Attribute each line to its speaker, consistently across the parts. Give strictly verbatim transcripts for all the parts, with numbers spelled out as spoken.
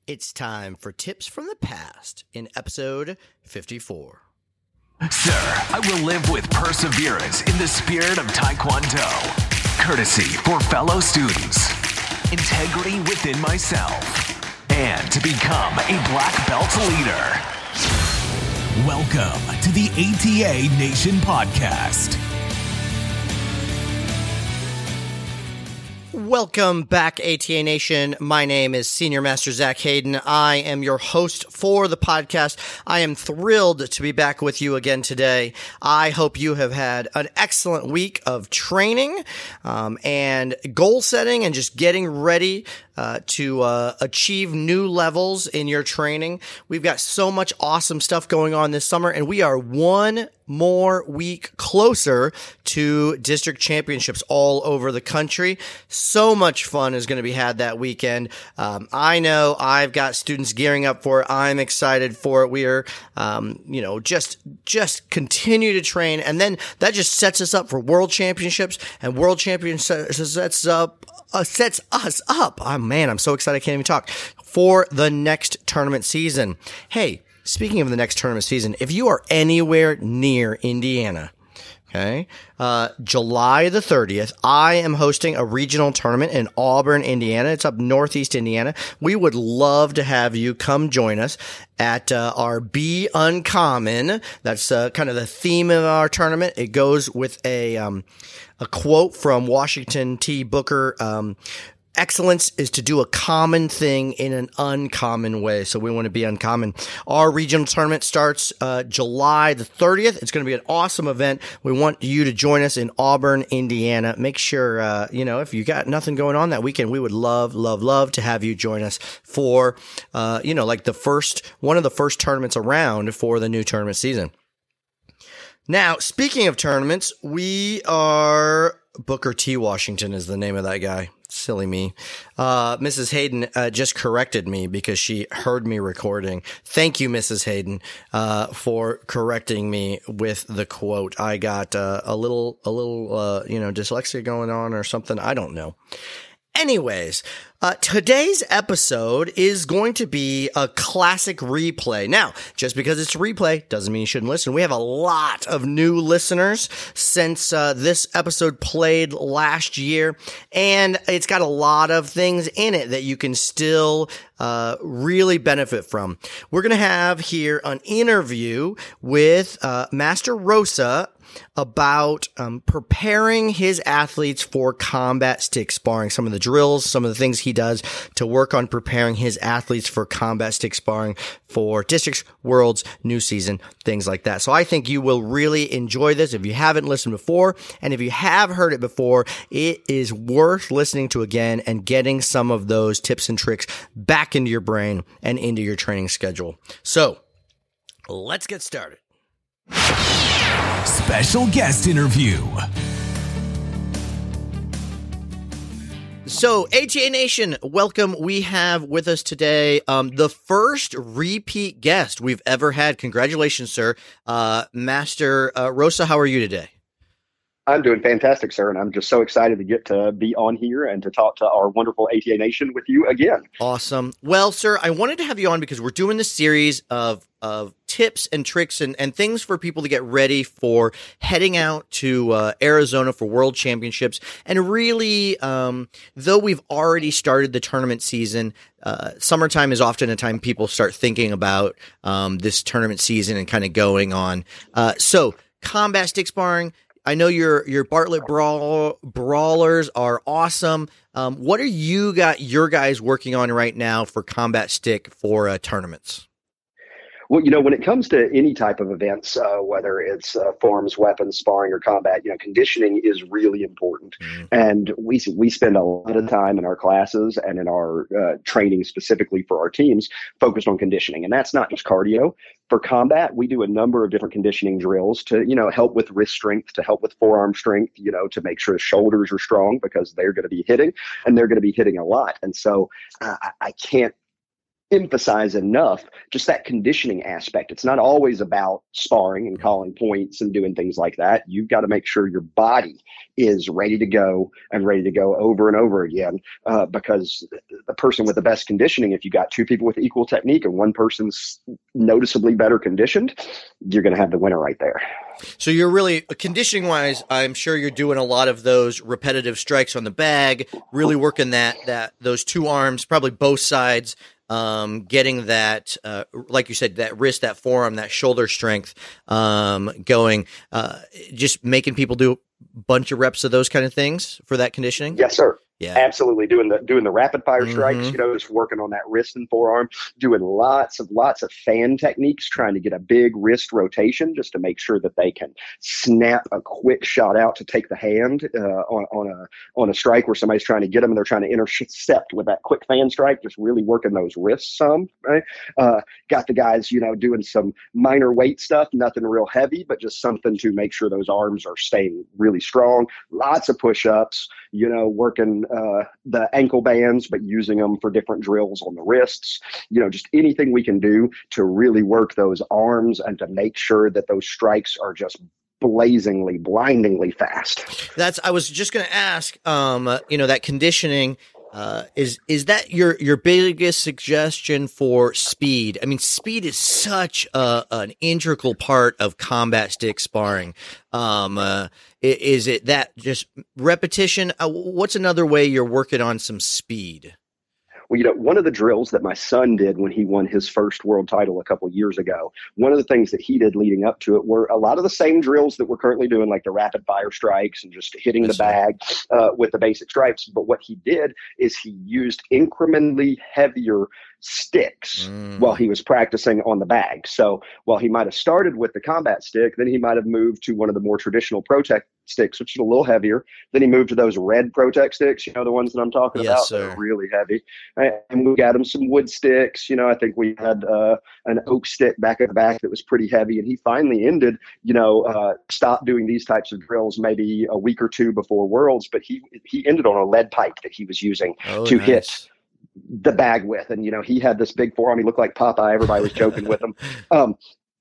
Speaker 1: It's time for Tips from the Past in episode fifty-four.
Speaker 2: Sir, I will live with perseverance in the spirit of Taekwondo, courtesy for fellow students, integrity within myself, and to become a black belt leader. Welcome to the A T A Nation podcast.
Speaker 1: Welcome back, A T A Nation. My name is Senior Master Zach Hayden. I am your host for the podcast. I am thrilled to be back with you again today. I hope you have had an excellent week of training um, and goal setting and just getting ready uh, to uh, achieve new levels in your training. We've got so much awesome stuff going on this summer, and we are one more week closer to district championships all over the country. So much fun is going to be had that weekend. Um, I know I've got students gearing up for it. I'm excited for it. We are, um, you know, just, just continue to train. And then that just sets us up for world championships, and world championships sets up, uh, sets us up. Oh man, I'm so excited. I can't even talk for the next tournament season. Hey, speaking of the next tournament season, if you are anywhere near Indiana, okay, uh, July the thirtieth, I am hosting a regional tournament in Auburn, Indiana. It's up northeast Indiana. We would love to have you come join us at uh, our Be Uncommon. That's uh, kind of the theme of our tournament. It goes with a um, a quote from Washington T. Booker. Um, Excellence is to do a common thing in an uncommon way. So we want to be uncommon. Our regional tournament starts uh, July the thirtieth. It's going to be an awesome event. We want you to join us in Auburn, Indiana. Make sure, uh, you know, if you got nothing going on that weekend, we would love, love, love to have you join us for, uh, you know, like the first, one of the first tournaments around for the new tournament season. Now, speaking of tournaments, we are Booker T. Washington is the name of that guy. Silly me. Uh, Missus Hayden, uh, just corrected me because she heard me recording. Thank you, Missus Hayden, uh, for correcting me with the quote. I got, uh, a little, a little, uh, you know, dyslexia going on or something. I don't know. Anyways, uh, today's episode is going to be a classic replay. Now, just because it's a replay doesn't mean you shouldn't listen. We have a lot of new listeners since uh, this episode played last year, and it's got a lot of things in it that you can still uh, really benefit from. We're going to have here an interview with uh, Master Rosa about um, preparing his athletes for combat stick sparring, some of the drills, some of the things he does to work on preparing his athletes for combat stick sparring for districts, worlds, new season, things like that. So I think you will really enjoy this if you haven't listened before, and if you have heard it before, it is worth listening to again and getting some of those tips and tricks back into your brain and into your training schedule. So let's get started.
Speaker 2: Special guest interview.
Speaker 1: So, A T A Nation, welcome. We have with us today um, the first repeat guest we've ever had. Congratulations, sir. Uh, Master uh, Rosa, how are you today?
Speaker 3: I'm doing fantastic, sir, and I'm just so excited to get to be on here and to talk to our wonderful A T A Nation with you again.
Speaker 1: Awesome. Well, sir, I wanted to have you on because we're doing this series of of tips and tricks and, and things for people to get ready for heading out to uh, Arizona for World Championships. And really, um, though we've already started the tournament season, uh, summertime is often a time people start thinking about um, this tournament season and kind of going on. Uh, so, combat stick sparring. I know your your Bartlett brawl, brawlers are awesome. Um, what are you got your guys working on right now for combat stick for uh, tournaments?
Speaker 3: Well, you know, when it comes to any type of events, uh, whether it's uh, forms, weapons, sparring, or combat, you know, conditioning is really important. Mm-hmm. And we we spend a lot of time in our classes and in our uh, training specifically for our teams focused on conditioning. And that's not just cardio. For combat, we do a number of different conditioning drills to, you know, help with wrist strength, to help with forearm strength, you know, to make sure the shoulders are strong because they're going to be hitting and they're going to be hitting a lot. And so uh, I can't emphasize enough just that conditioning aspect. It's not always about sparring and calling points and doing things like that. You've got to make sure your body is ready to go and ready to go over and over again, uh, because the person with the best conditioning, if you got two people with equal technique and one person's noticeably better conditioned, you're going to have the winner right there.
Speaker 1: So you're really, conditioning wise, I'm sure you're doing a lot of those repetitive strikes on the bag, really working that, that, those two arms, probably both sides, um, getting that, uh, like you said, that wrist, that forearm, that shoulder strength, um, going, uh, just making people do a bunch of reps of those kind of things for that conditioning.
Speaker 3: Yes, sir.
Speaker 1: Yeah,
Speaker 3: absolutely. Doing the doing the rapid fire strikes,
Speaker 1: mm-hmm.
Speaker 3: you know, just working on that wrist and forearm, doing lots of lots of fan techniques, trying to get a big wrist rotation just to make sure that they can snap a quick shot out to take the hand uh, on, on a on a strike where somebody's trying to get them and they're trying to intercept with that quick fan strike, just really working those wrists some, right? Uh, got the guys, you know, doing some minor weight stuff, nothing real heavy, but just something to make sure those arms are staying really strong. Lots of push-ups, you know, working uh, the ankle bands, but using them for different drills on the wrists, you know, just anything we can do to really work those arms and to make sure that those strikes are just blazingly, blindingly fast.
Speaker 1: That's, I was just going to ask, um, uh, you know, that conditioning, uh, is, is that your, your biggest suggestion for speed? I mean, speed is such a, an integral part of combat stick sparring. Um, uh, is it that just repetition? Uh, what's another way you're working on some speed?
Speaker 3: Well, you know, one of the drills that my son did when he won his first world title a couple of years ago, one of the things that he did leading up to it were a lot of the same drills that we're currently doing, like the rapid fire strikes and just hitting That's the bag uh, with the basic stripes. But what he did is he used incrementally heavier sticks mm. while he was practicing on the bag. So while he might have started with the combat stick, then he might have moved to one of the more traditional Protect sticks, which is a little heavier. Then he moved to those red Protect sticks, you know, the ones that I'm talking
Speaker 1: yes,
Speaker 3: about.
Speaker 1: Sir.
Speaker 3: They're really heavy. And we got him some wood sticks. You know, I think we had uh, an oak stick back at the back that was pretty heavy. And he finally ended, you know, uh, stopped doing these types of drills maybe a week or two before Worlds, but he he ended on a lead pipe that he was using
Speaker 1: oh,
Speaker 3: to
Speaker 1: nice.
Speaker 3: hit the bag with. And, you know, he had this big forearm. He looked like Popeye. Everybody was joking with him. Um,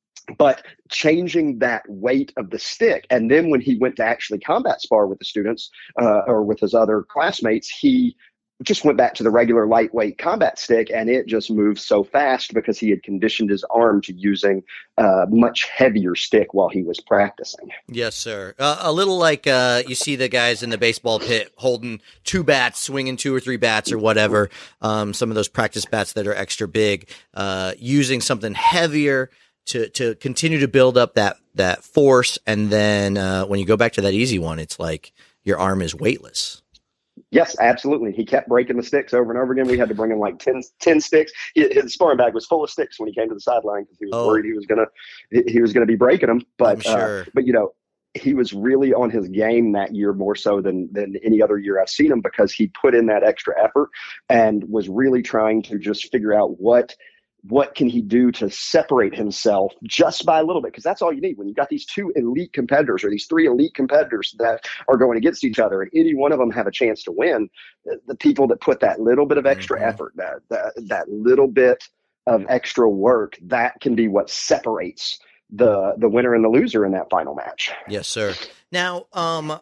Speaker 3: but changing that weight of the stick. And then when he went to actually combat spar with the students uh, or with his other classmates, he just went back to the regular lightweight combat stick, and it just moved so fast because he had conditioned his arm to using a much heavier stick while he was practicing.
Speaker 1: Yes, sir. Uh, a little like uh, you see the guys in the baseball pit holding two bats, swinging two or three bats or whatever, um, some of those practice bats that are extra big, uh, using something heavier to to continue to build up that, that force. And then uh, when you go back to that easy one, it's like your arm is weightless.
Speaker 3: Yes, absolutely. He kept breaking the sticks over and over again. We had to bring him like ten, ten sticks. His sparring bag was full of sticks when he came to the sideline because he was oh. worried he was gonna he was gonna be breaking them. But
Speaker 1: sure.
Speaker 3: uh, but you know, he was really on his game that year more so than than any other year I've seen him because he put in that extra effort and was really trying to just figure out what. What can he do to separate himself just by a little bit? Because that's all you need when you've got these two elite competitors or these three elite competitors that are going against each other, and any one of them have a chance to win. The, the people that put that little bit of extra mm-hmm. effort, that, that that little bit of extra work, that can be what separates the the winner and the loser in that final match.
Speaker 1: Yes, sir. Now, um,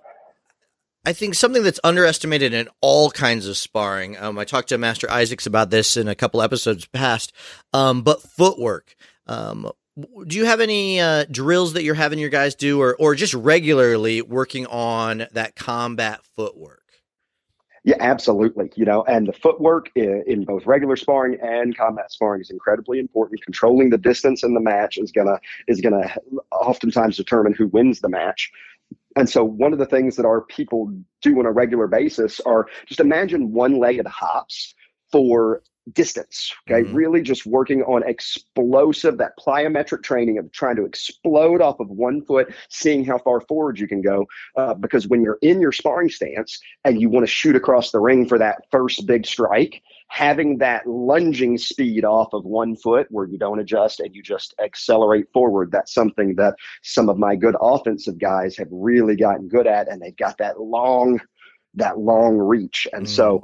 Speaker 1: I think something that's underestimated in all kinds of sparring, um, I talked to Master Isaacs about this in a couple episodes past, um, but footwork. Um, do you have any uh, drills that you're having your guys do or, or just regularly working on that combat footwork?
Speaker 3: Yeah, absolutely. You know, and the footwork in, in both regular sparring and combat sparring is incredibly important. Controlling the distance in the match is gonna is gonna oftentimes determine who wins the match. And so one of the things that our people do on a regular basis are just imagine one-legged hops for distance, okay? Mm-hmm. Really just working on explosive, that plyometric training of trying to explode off of one foot, seeing how far forward you can go. Uh, because when you're in your sparring stance and you want to shoot across the ring for that first big strike, having that lunging speed off of one foot where you don't adjust and you just accelerate forward, that's something that some of my good offensive guys have really gotten good at, and they've got that long, that long reach. And mm. so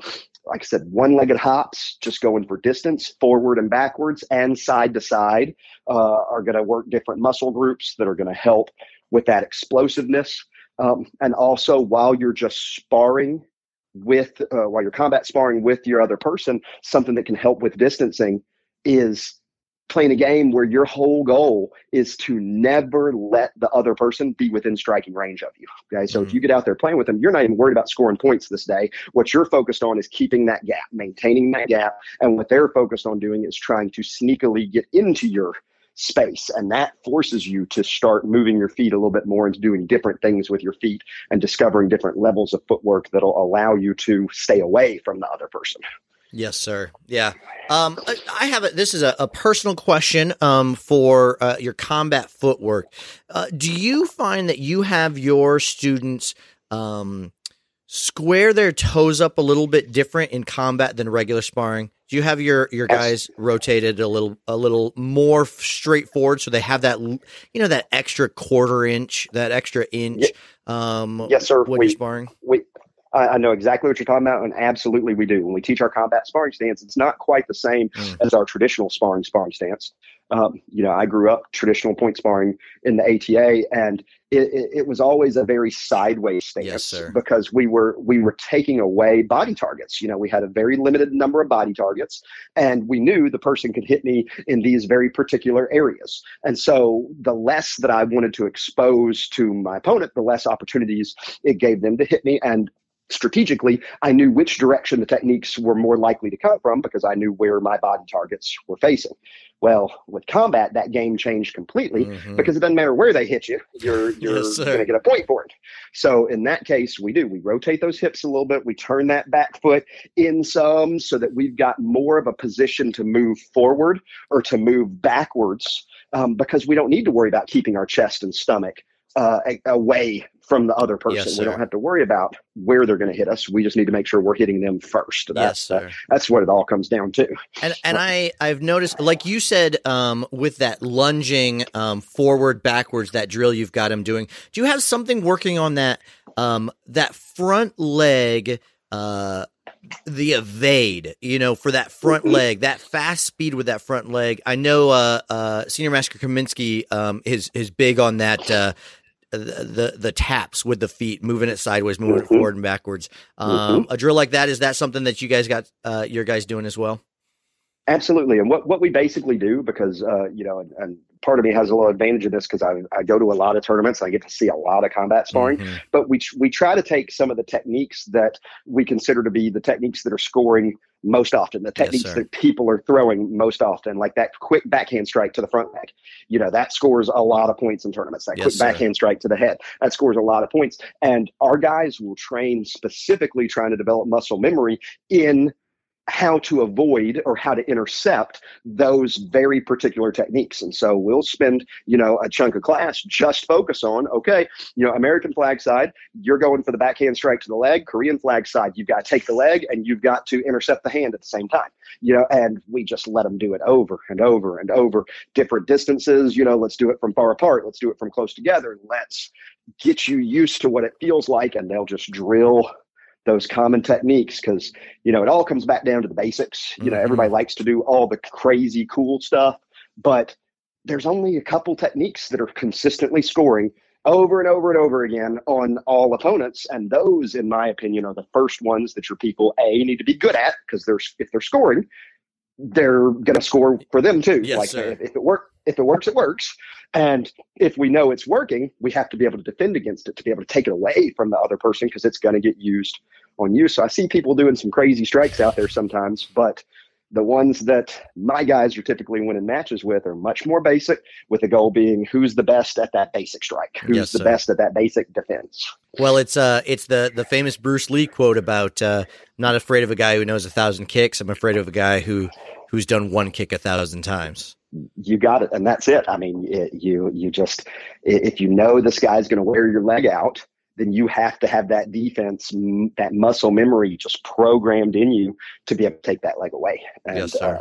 Speaker 3: like I said, one-legged hops, just going for distance, forward and backwards and side to side, uh, are going to work different muscle groups that are going to help with that explosiveness. Um, and also, while you're just sparring with, uh, while you're combat sparring with your other person, something that can help with distancing is playing a game where your whole goal is to never let the other person be within striking range of you. Okay. So mm-hmm. if you get out there playing with them, you're not even worried about scoring points this day. What you're focused on is keeping that gap, maintaining that gap. And what they're focused on doing is trying to sneakily get into your space. And that forces you to start moving your feet a little bit more and doing different things with your feet and discovering different levels of footwork that'll allow you to stay away from the other person.
Speaker 1: Yes, sir. Yeah. Um, I, I have a, this is a, a personal question, um, for, uh, your combat footwork. Uh, do you find that you have your students, um, square their toes up a little bit different in combat than regular sparring? Do you have your, your guys rotated a little, a little more straightforward so they have that, you know, that extra quarter inch, that extra inch, um,
Speaker 3: yes, sir.
Speaker 1: when
Speaker 3: we,
Speaker 1: you're sparring?
Speaker 3: We, I know exactly what you're talking about, and absolutely we do. When we teach our combat sparring stance, it's not quite the same mm. as our traditional sparring sparring stance. Um, you know, I grew up traditional point sparring in the A T A, and it, it, it was always a very sideways stance
Speaker 1: yes,
Speaker 3: because we were we were taking away body targets. You know, we had a very limited number of body targets, and we knew the person could hit me in these very particular areas. And so the less that I wanted to expose to my opponent, the less opportunities it gave them to hit me. And strategically, I knew which direction the techniques were more likely to come from because I knew where my body targets were facing. Well, with combat, that game changed completely mm-hmm. because it doesn't matter where they hit you, you're you're yes, going to get a point for it. So in that case, we do. We rotate those hips a little bit. We turn that back foot in some so that we've got more of a position to move forward or to move backwards um, because we don't need to worry about keeping our chest and stomach uh, away from the other person.
Speaker 1: Yes,
Speaker 3: we don't have to worry about where they're going to hit us. We just need to make sure we're hitting them first. That's,
Speaker 1: yes,
Speaker 3: uh, that's what it all comes down to.
Speaker 1: And and I, I've noticed, like you said, um, with that lunging um, forward, backwards, that drill you've got them doing, do you have something working on that, um, that front leg, uh, the evade, you know, for that front leg, that fast speed with that front leg? I know uh, uh, Senior Master Kaminsky um, is, is big on that, uh, The, the the taps with the feet, moving it sideways, moving mm-hmm. it forward and backwards. Um, mm-hmm. A drill like that, is that something that you guys got, uh, your guys doing as well?
Speaker 3: Absolutely. And what, what we basically do, because, uh, you know, and, and part of me has a little advantage of this because I, I go to a lot of tournaments and I get to see a lot of combat sparring, mm-hmm. but we, we try to take some of the techniques that we consider to be the techniques that are scoring most often, the techniques yes, that people are throwing most often, like that quick backhand strike to the front leg. You know, that scores a lot of points in tournaments. That yes, quick sir. backhand strike to the head, that scores a lot of points. And our guys will train specifically trying to develop muscle memory in how to avoid or how to intercept those very particular techniques. And so we'll spend, you know, a chunk of class just focus on, okay, you know, American flag side, you're going for the backhand strike to the leg. Korean flag side, you've got to take the leg and you've got to intercept the hand at the same time, you know, and we just let them do it over and over and over, different distances. You know, let's do it from far apart. Let's do it from close together. Let's get you used to what it feels like. And they'll just drill those common techniques, because, you know, it all comes back down to the basics. You know, mm-hmm. everybody likes to do all the crazy cool stuff, but there's only a couple techniques that are consistently scoring over and over and over again on all opponents. And those, in my opinion, are the first ones that your people, A, need to be good at, because there's, if they're scoring, they're going to score for them too.
Speaker 1: Yes,
Speaker 3: like
Speaker 1: sir.
Speaker 3: If, if it work, if it works, it works. And if we know it's working, we have to be able to defend against it, to be able to take it away from the other person, because it's going to get used on you. So I see people doing some crazy strikes out there sometimes, but the ones that my guys are typically winning matches with are much more basic, with the goal being who's the best at that basic strike, who's
Speaker 1: yes,
Speaker 3: the
Speaker 1: sir.
Speaker 3: best at that basic defense.
Speaker 1: Well, it's uh, it's the the famous Bruce Lee quote about uh, not afraid of a guy who knows a thousand kicks. I'm afraid of a guy who who's done one kick a thousand times.
Speaker 3: You got it, and that's it. I mean, it, you you just, if you know this guy's going to wear your leg out, then you have to have that defense, that muscle memory just programmed in you to be able to take that leg away. And,
Speaker 1: yes, sir.
Speaker 3: Uh,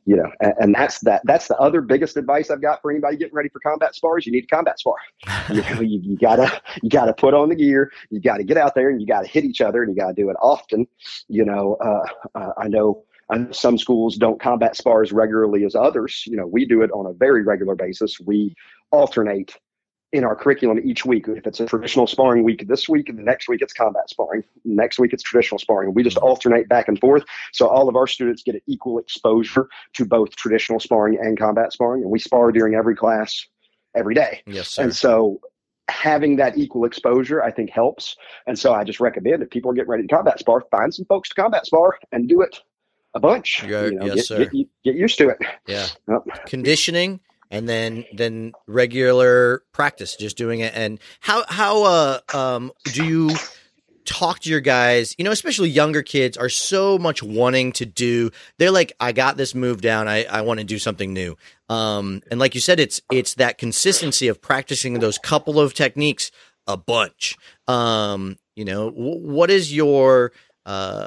Speaker 3: You know, and, and that's that. That's the other biggest advice I've got for anybody getting ready for combat spars. You need to combat spar. You know, you, you gotta you gotta put on the gear. You gotta get out there and you gotta hit each other, and you gotta do it often. You know, uh, uh, I know. And some schools don't combat spar as regularly as others. You know, we do it on a very regular basis. We alternate in our curriculum each week. If it's a traditional sparring week this week, and the next week it's combat sparring. Next week it's traditional sparring. We just alternate back and forth. So all of our students get an equal exposure to both traditional sparring and combat sparring. And we spar during every class every day.
Speaker 1: Yes, sir.
Speaker 3: And so having that equal exposure, I think, helps. And so I just recommend if people are getting ready to combat spar, find some folks to combat spar and do it a bunch.
Speaker 1: Yeah,
Speaker 3: you know,
Speaker 1: yes,
Speaker 3: get,
Speaker 1: sir.
Speaker 3: Get, get used to it.
Speaker 1: Yeah.
Speaker 3: Yep.
Speaker 1: Conditioning and then then regular practice, just doing it. And how how uh um do you talk to your guys? You know, especially younger kids are so much wanting to do. They're like, I got this move down. I I want to do something new. Um, and like you said, it's it's that consistency of practicing those couple of techniques a bunch. Um, you know, w- what is your uh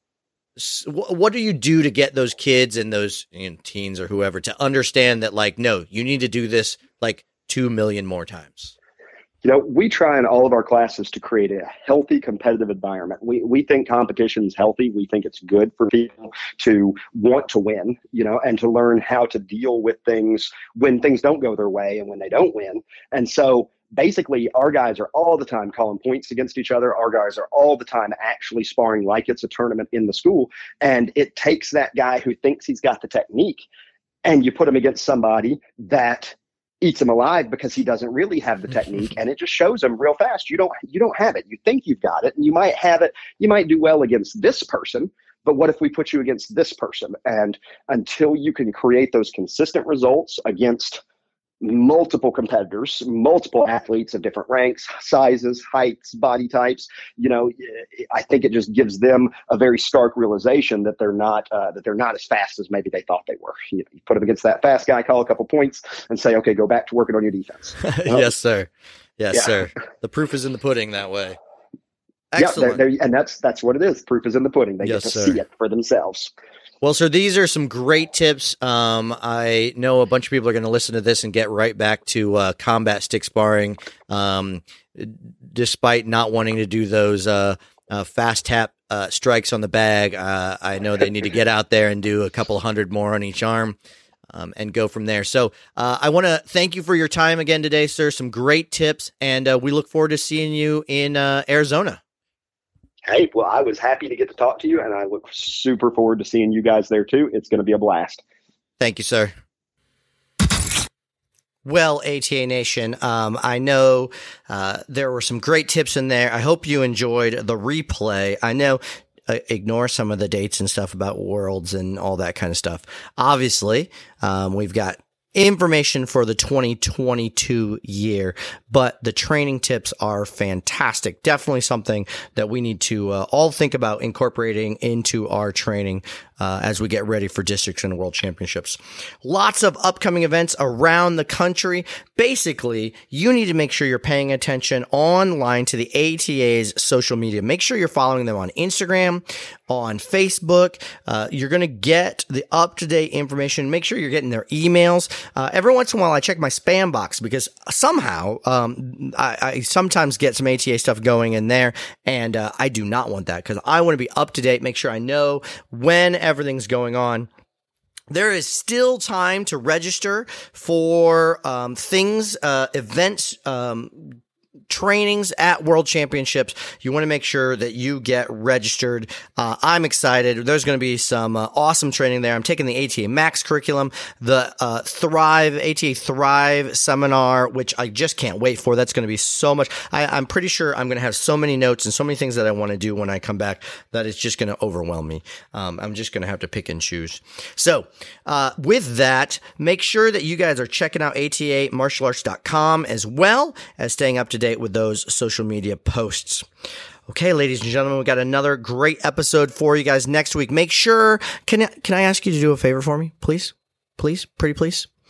Speaker 1: what do you do to get those kids and those, you know, teens or whoever to understand that, like, no, you need to do this like two million more times?
Speaker 3: You know, we try in all of our classes to create a healthy competitive environment. We we think competition is healthy. We think it's good for people to want to win, you know, and to learn how to deal with things when things don't go their way and when they don't win. And so basically, our guys are all the time calling points against each other. Our guys are all the time actually sparring like it's a tournament in the school. And it takes that guy who thinks he's got the technique and you put him against somebody that eats him alive because he doesn't really have the technique, and it just shows him real fast. You don't, you don't have it. You think you've got it, and you might have it. You might do well against this person, but what if we put you against this person? And until you can create those consistent results against multiple competitors, multiple athletes of different ranks, sizes, heights, body types, you know, I think it just gives them a very stark realization that they're not uh, that they're not as fast as maybe they thought they were. You, know, you put them against that fast guy, call a couple points, and say, okay, go back to working on your defense. You know?
Speaker 1: Yes, sir. Yes,
Speaker 3: Yeah.
Speaker 1: sir. The proof is in the pudding that way.
Speaker 3: Yeah,
Speaker 1: Excellent.
Speaker 3: they're, they're, and that's that's what it is. Proof is in the pudding. They
Speaker 1: Yes,
Speaker 3: get to
Speaker 1: sir.
Speaker 3: see it for themselves.
Speaker 1: Well, sir, these are some great tips. Um, I know a bunch of people are going to listen to this and get right back to uh, combat stick sparring, um, despite not wanting to do those uh, uh, fast tap uh, strikes on the bag. Uh, I know they need to get out there and do a couple hundred more on each arm um, and go from there. So uh, I want to thank you for your time again today, sir. Some great tips, and uh, we look forward to seeing you in uh, Arizona.
Speaker 3: Hey, well, I was happy to get to talk to you, and I look super forward to seeing you guys there too. It's going to be a blast.
Speaker 1: Thank you, sir. Well, A T A Nation, um, I know uh, there were some great tips in there. I hope you enjoyed the replay. I know, uh, ignore some of the dates and stuff about Worlds and all that kind of stuff. Obviously, um, we've got information for the twenty twenty-two year, but the training tips are fantastic. Definitely something that we need to uh, all think about incorporating into our training uh, as we get ready for districts and world championships. Lots of upcoming events around the country. Basically, you need to make sure you're paying attention online to the A T A's social media. Make sure you're following them on Instagram, on Facebook. Uh, you're going to get the up-to-date information. Make sure you're getting their emails. Uh, every once in a while, I check my spam box because somehow um, I, I sometimes get some A T A stuff going in there, and uh, I do not want that because I want to be up-to-date, make sure I know when everything's going on. There is still time to register for um, things, uh, events, um, trainings at World Championships. You want to make sure that you get registered. Uh, I'm excited. There's going to be some uh, awesome training there. I'm taking the A T A Max curriculum, the uh, Thrive, A T A Thrive seminar, which I just can't wait for. That's going to be so much. I, I'm pretty sure I'm going to have so many notes and so many things that I want to do when I come back that it's just going to overwhelm me. Um, I'm just going to have to pick and choose. So uh, with that, make sure that you guys are checking out A T A martial arts dot com as well as staying up to date with those social media posts. Okay, ladies and gentlemen, we got another great episode for you guys next week. Make sure, can I, can I ask you to do a favor for me, please? Please? Pretty please?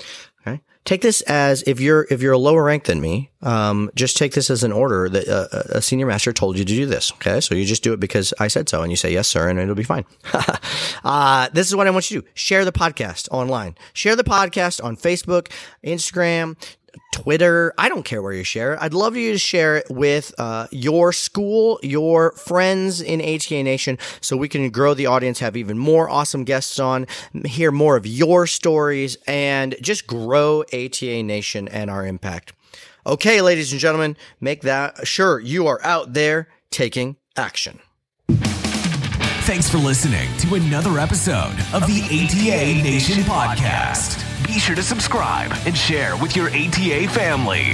Speaker 1: Okay. Take this as if you're if you're a lower rank than me, um, just take this as an order that uh, a senior master told you to do this. Okay, so you just do it because I said so, and you say yes, sir, and it'll be fine. uh, this is what I want you to do: share the podcast online, share the podcast on Facebook, Instagram, Twitter. I don't care where you share it. I'd love you to share it with uh, your school, your friends in A T A Nation, so we can grow the audience, have even more awesome guests on, hear more of your stories, and just grow A T A Nation and our impact. Okay, ladies and gentlemen, make that sure you are out there taking action.
Speaker 2: Thanks for listening to another episode of the A T A Nation podcast. Be sure to subscribe and share with your A T A family.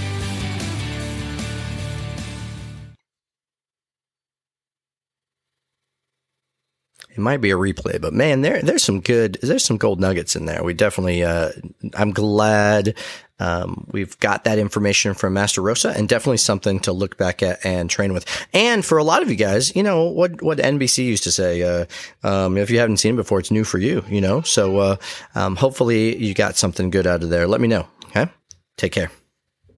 Speaker 1: It might be a replay, but man, there there's some good, there's some gold nuggets in there. We definitely, uh, I'm glad um, we've got that information from Master Rosa, and definitely something to look back at and train with. And for a lot of you guys, you know, what, what N B C used to say, uh, um, if you haven't seen it before, it's new for you, you know? So, uh, um, hopefully you got something good out of there. Let me know. Okay. Take care.